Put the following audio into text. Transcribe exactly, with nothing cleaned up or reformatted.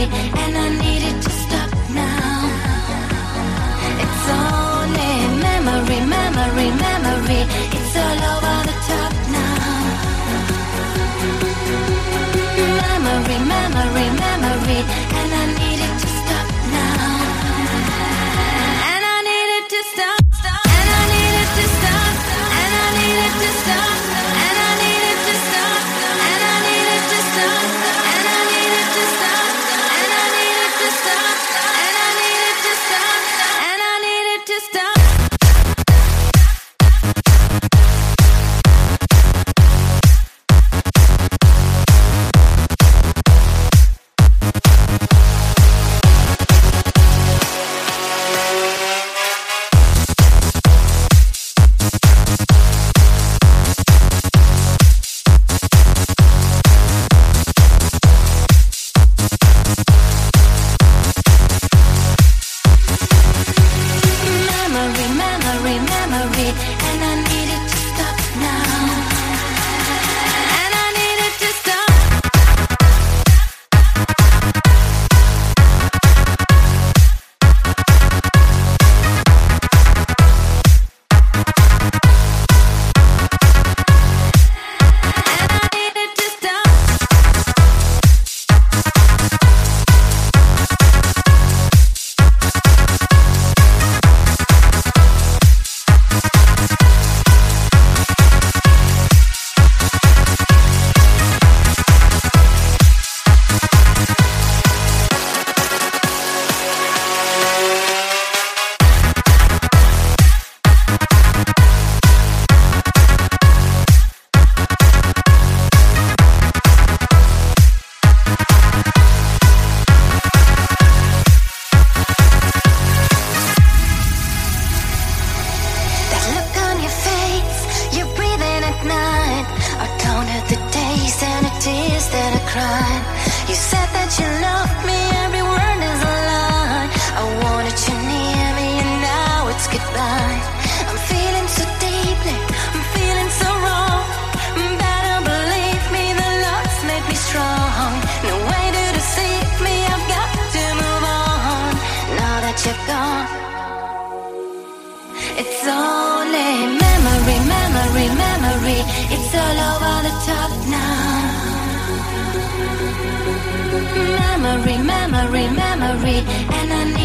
memory, and I need it to stop now. It's only memory, memory, memory. It's all over the top now. Memory, memory, memory, and I need it to stop now. And I need it to stop, stop. And I need it to stop, and I need it to stop, and I need it to stop, and I need it to stop, and I need it to stop, and I need it to stop, and I need it to stop, and I need it to stop. Memory, memory, memory, and I need